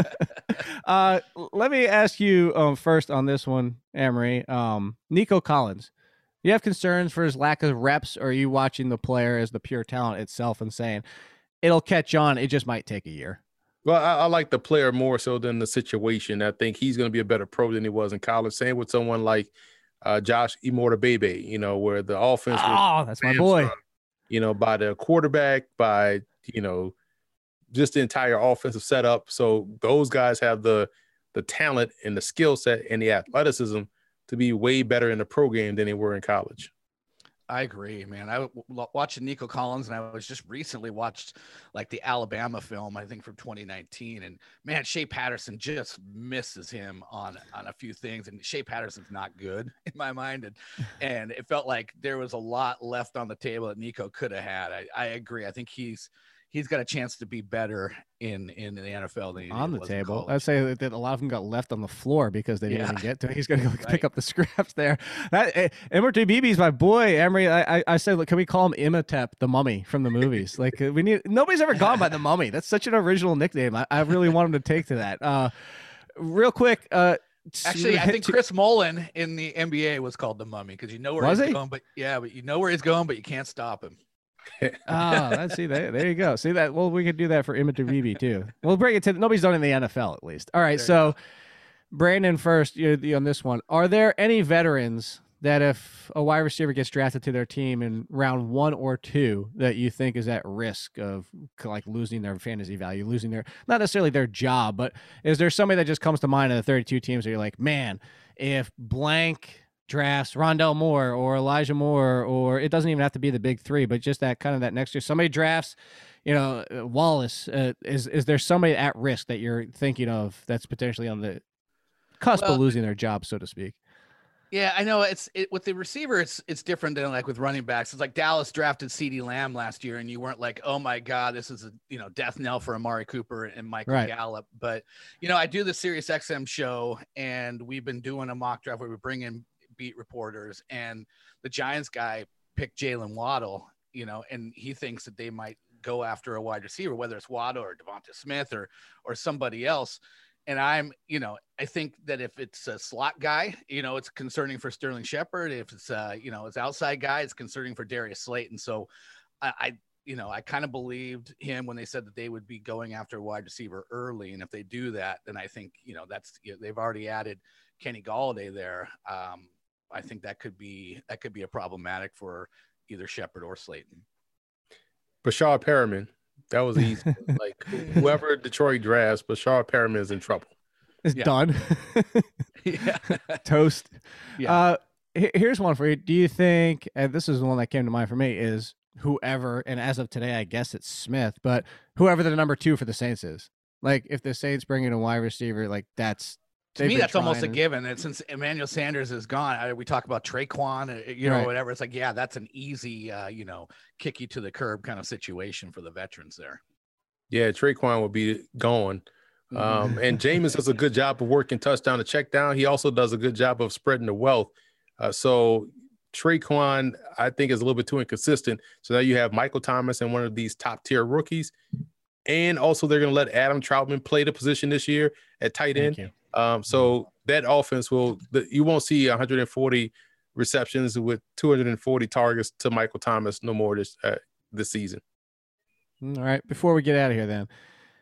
[SPEAKER 4] uh, let me ask you um, first on this one, Emery. Um, Nico Collins. You have concerns for his lack of reps, or are you watching the player as the pure talent itself and saying it'll catch on? It just might take a year.
[SPEAKER 5] Well, I, I like the player more so than the situation. I think he's going to be a better pro than he was in college. Same with someone like uh, Josh Imortabebe, you know, where the offense
[SPEAKER 4] oh,
[SPEAKER 5] was
[SPEAKER 4] that's my boy.
[SPEAKER 5] From, you know, by the quarterback, by, you know, just the entire offensive setup. So those guys have the the talent and the skill set and the athleticism to be way better in the pro game than they were in college.
[SPEAKER 6] I agree, man. I w- watched Nico Collins, and I was just recently watched like the Alabama film, I think from twenty nineteen. And man, Shea Patterson just misses him on on a few things, and Shea Patterson's not good in my mind. And and it felt like there was a lot left on the table that Nico could have had. I, I agree. I think he's he's got a chance to be better in in the N F L than he
[SPEAKER 4] on the
[SPEAKER 6] was
[SPEAKER 4] table. I'd say that a lot of them got left on the floor because they didn't
[SPEAKER 6] Yeah.
[SPEAKER 4] even get to it. He's going to go
[SPEAKER 6] Right.
[SPEAKER 4] pick up the scraps there. That uh, Emery Beebe's my boy. Emery, I, I, I said, look, can we call him Imhotep, the mummy from the movies? Like uh, we need. Nobody's ever gone by the mummy. That's such an original nickname. I, I really want him to take to that. Uh, real quick. Uh,
[SPEAKER 6] Actually, I think Chris Mullen in the N B A was called the Mummy because you know where
[SPEAKER 4] Was
[SPEAKER 6] he's
[SPEAKER 4] he?
[SPEAKER 6] going, but yeah, but you know where he's going, but you can't stop him.
[SPEAKER 4] Oh, let's see there. There you go. See that? Well, we could do that for Imhotep Beebe too. We'll bring it to nobody's done it in the N F L at least. All right,
[SPEAKER 6] There you
[SPEAKER 4] so Brandon first you you on this one. Are there any veterans that if a wide receiver gets drafted to their team in round one or two that you think is at risk of like losing their fantasy value, losing their not necessarily their job, but is there somebody that just comes to mind of the thirty-two teams that you're like, man, if blank drafts Rondell Moore or Elijah Moore, or it doesn't even have to be the big three, but just that kind of that next year, somebody drafts, you know, uh, Wallace, uh, is, is there somebody at risk that you're thinking of that's potentially on the cusp
[SPEAKER 6] Well,
[SPEAKER 4] of losing their job, so to speak?
[SPEAKER 6] Yeah, I know it's it, with the receiver, it's it's different than like with running backs. It's like Dallas drafted CeeDee Lamb last year, and you weren't like, oh my God, this is a you know death knell for Amari Cooper and Michael
[SPEAKER 4] Right.
[SPEAKER 6] Gallup. But you know, I do the Sirius X M show, and we've been doing a mock draft where we bring in beat reporters, and the Giants guy picked Jalen Waddle, you know, and he thinks that they might go after a wide receiver, whether it's Waddle or Devonta Smith or or somebody else. And I'm, you know, I think that if it's a slot guy, you know, it's concerning for Sterling Shepard. If it's, uh, you know, it's outside guy, it's concerning for Darius Slayton. So I, I you know, I kind of believed him when they said that they would be going after a wide receiver early. And if they do that, then I think, you know, that's, you know, they've already added Kenny Galladay there. Um, I think that could be, that could be a problematic for either Shepard or Slayton.
[SPEAKER 5] Bashar Perriman. That was easy. Like whoever Detroit drafts, Bashar Perriman is in trouble.
[SPEAKER 4] It's
[SPEAKER 6] Yeah.
[SPEAKER 4] done.
[SPEAKER 6] Yeah.
[SPEAKER 4] Toast.
[SPEAKER 6] Yeah.
[SPEAKER 4] Uh, he- here's one for you. Do you think, and this is the one that came to mind for me, is whoever, and as of today, I guess it's Smith, but whoever the number two for the Saints is. Like, if the Saints bring in a wide receiver, like, that's.
[SPEAKER 6] To
[SPEAKER 4] they've
[SPEAKER 6] me,
[SPEAKER 4] been
[SPEAKER 6] that's almost a
[SPEAKER 4] trying-
[SPEAKER 6] given. And since Emmanuel Sanders is gone, I, we talk about Traquan, uh, you know,
[SPEAKER 4] Right.
[SPEAKER 6] whatever. It's like, yeah, that's an easy, uh, you know, kick you to the curb kind of situation for the veterans there.
[SPEAKER 5] Yeah, Traquan will be gone. Um, and Jameis does a good job of working touchdown to check down. He also does a good job of spreading the wealth. Uh, so Traquan, I think, is a little bit too inconsistent. So now you have Michael Thomas and one of these top tier rookies. And also they're going to let Adam Troutman play the position this year at tight end.
[SPEAKER 4] Thank you.
[SPEAKER 5] Um, so that offense will, the, you won't see one hundred forty receptions with two hundred forty targets to Michael Thomas no more this, uh, this season.
[SPEAKER 4] All right. Before we get out of here, then,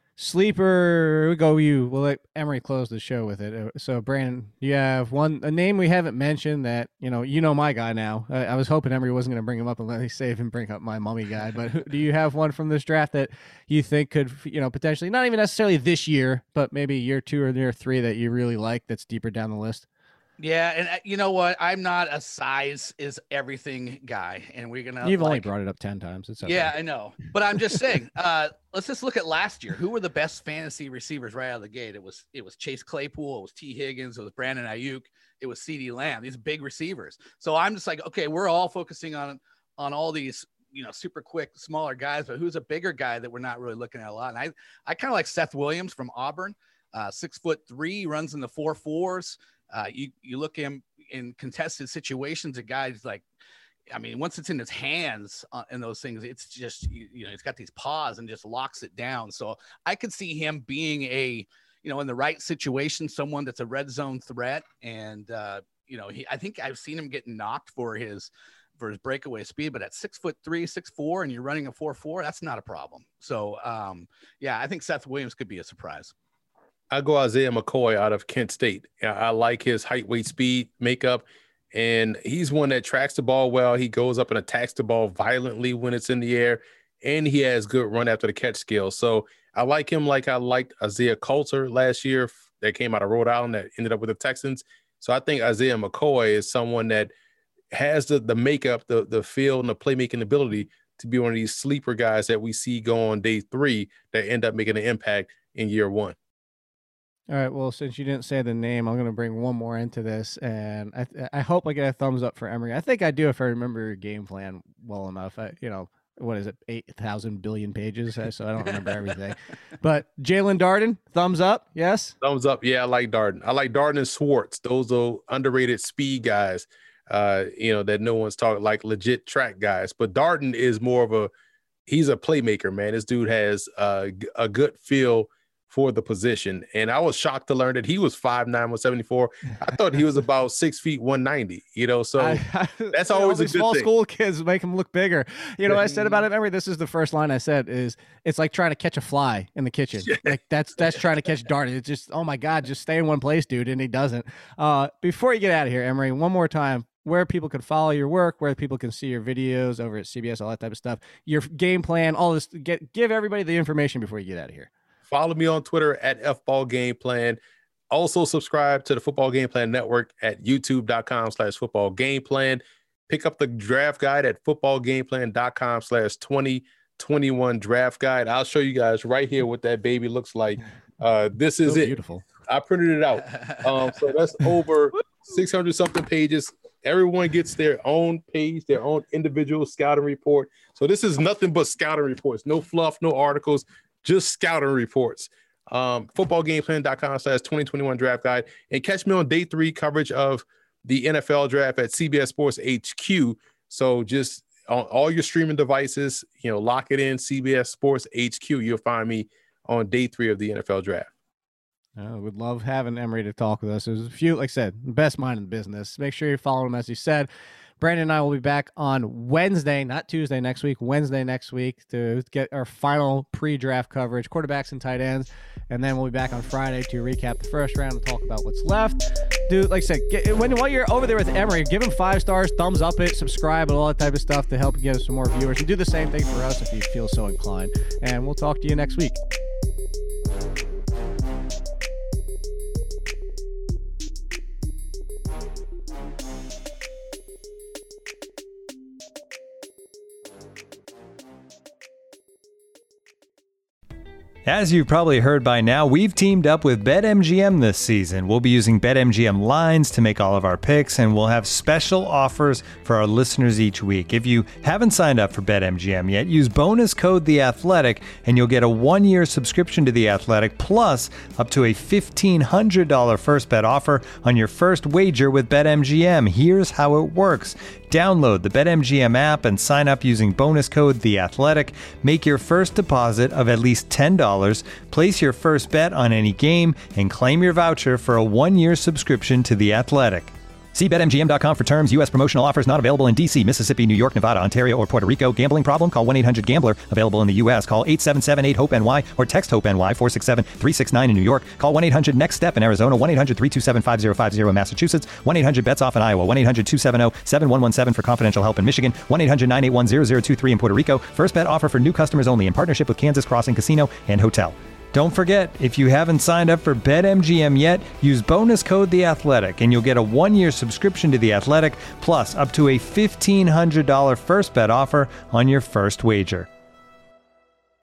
[SPEAKER 4] sleeper, we go you. We'll let Emery close the show with it. Uh, So, Brandon, you have one a name we haven't mentioned that you know. You know my guy now. I, I was hoping Emery wasn't going to bring him up and let me save and bring up my mummy guy. But who- do you have one from this draft that you think could, you know, potentially not even necessarily this year, but maybe year two or year three that you really like that's deeper down the list?
[SPEAKER 6] Yeah. And uh, you know what? I'm not a size is everything guy. And we're going to,
[SPEAKER 4] You've only
[SPEAKER 6] like,
[SPEAKER 4] brought it up ten times. It's okay.
[SPEAKER 6] yeah, I know. But I'm just saying, uh, let's just look at last year. Who were the best fantasy receivers right out of the gate? It was it was Chase Claypool, it was T. Higgins, it was Brandon Ayuk, it was CeeDee Lamb, these big receivers. So I'm just like, okay, we're all focusing on on all these, you know, super quick, smaller guys, but who's a bigger guy that we're not really looking at a lot? And I, I kind of like Seth Williams from Auburn, uh, six foot three, runs in the four fours. Uh, you you look him in contested situations, a guy's like, I mean, once it's in his hands uh, and those things, it's just, you, you know, he's got these paws and just locks it down. So I could see him being a, you know, in the right situation, someone that's a red zone threat. And, uh, you know, he, I think I've seen him getting knocked for his, for his breakaway speed, but at six foot three, six, four, and you're running a four, four, that's not a problem. So, um, yeah, I think Seth Williams could be a surprise.
[SPEAKER 5] I go Isaiah McCoy out of Kent State. I, I like his height, weight, speed, makeup. And he's one that tracks the ball well. He goes up and attacks the ball violently when it's in the air, and he has good run after the catch skills. So I like him like I liked Isaiah Coulter last year that came out of Rhode Island that ended up with the Texans. So I think Isaiah McCoy is someone that has the the makeup, the the feel, and the playmaking ability to be one of these sleeper guys that we see go on day three that end up making an impact in year one.
[SPEAKER 4] All right. Well, since you didn't say the name, I'm going to bring one more into this, and I I hope I get a thumbs up for Emory. I think I do if I remember your game plan well enough. I, you know, what is it, eight thousand billion pages? So I don't remember everything. But Jalen Darden, thumbs up, yes?
[SPEAKER 5] Thumbs up, yeah, I like Darden. I like Darden and Swartz. Those are underrated speed guys, uh, you know, that no one's talking, like legit track guys. But Darden is more of a, he's a playmaker, man. This dude has uh, a good feel for the position. And I was shocked to learn that he was five nine, one seventy-four. I thought he was about six feet, one ninety, you know, so
[SPEAKER 4] I, I,
[SPEAKER 5] that's always
[SPEAKER 4] you know,
[SPEAKER 5] a good
[SPEAKER 4] small
[SPEAKER 5] thing.
[SPEAKER 4] School kids make him look bigger. You know what I said about it? Remember, this is the first line I said is it's like trying to catch a fly in the kitchen. Like that's, that's trying to catch Darden. It's just, oh my God, just stay in one place, dude. And he doesn't. Uh, before you get out of here, Emory, one more time, where people can follow your work, where people can see your videos over at C B S, all that type of stuff, your game plan, all this, get, give everybody the information before you get out of here.
[SPEAKER 5] Follow me on Twitter at F Ball Game Plan. Also subscribe to the Football Game Plan Network at youtube.com slash football game plan. Pick up the draft guide at footballgameplan.com slash 2021 draft guide. I'll show you guys right here what that baby looks like. Uh, this is
[SPEAKER 4] so
[SPEAKER 5] it.
[SPEAKER 4] Beautiful.
[SPEAKER 5] I printed it out. Um, so that's over six hundred something pages. Everyone gets their own page, their own individual scouting report. So this is nothing but scouting reports. No fluff, no articles. Just scouting reports. Um, footballgameplan.com slash 2021 draft guide. And catch me on day three coverage of the N F L draft at C B S Sports H Q. So just on all your streaming devices, you know, lock it in, C B S Sports H Q. You'll find me on day three of the N F L draft.
[SPEAKER 4] I would love having Emory to talk with us. There's a few, like I said, best mind in the business. Make sure you follow him, as he said. Brandon and I will be back on Wednesday, not Tuesday next week, Wednesday next week to get our final pre-draft coverage, quarterbacks and tight ends. And then we'll be back on Friday to recap the first round and talk about what's left. Dude, like I said, get, when while you're over there with Emory, give him five stars, thumbs up it, subscribe, and all that type of stuff to help get us some more viewers. And do the same thing for us if you feel so inclined. And we'll talk to you next week.
[SPEAKER 8] As you've probably heard by now, we've teamed up with BetMGM this season. We'll be using BetMGM lines to make all of our picks, and we'll have special offers for our listeners each week. If you haven't signed up for BetMGM yet, use bonus code The Athletic, and you'll get a one-year subscription to The Athletic, plus up to a fifteen hundred dollars first bet offer on your first wager with BetMGM. Here's how it works. Download the BetMGM app and sign up using bonus code The Athletic. Make your first deposit of at least ten dollars, place your first bet on any game, and claim your voucher for a one-year subscription to The Athletic. See Bet M G M dot com for terms. U S promotional offers not available in D C, Mississippi, New York, Nevada, Ontario, or Puerto Rico. Gambling problem? Call one eight hundred gambler. Available in the U S. Call eight seven seven eight hope N Y or text HOPE-N Y four six seven three six nine in New York. Call one eight hundred next step in Arizona. one eight hundred three two seven five zero five zero in Massachusetts. one eight hundred bets off in Iowa. one eight hundred two seven zero seven one one seven for confidential help in Michigan. one eight hundred nine eight one zero zero two three in Puerto Rico. First bet offer for new customers only in partnership with Kansas Crossing Casino and Hotel. Don't forget, if you haven't signed up for BetMGM yet, use bonus code The Athletic, and you'll get a one-year subscription to The Athletic, plus up to a fifteen hundred dollars first bet offer on your first wager.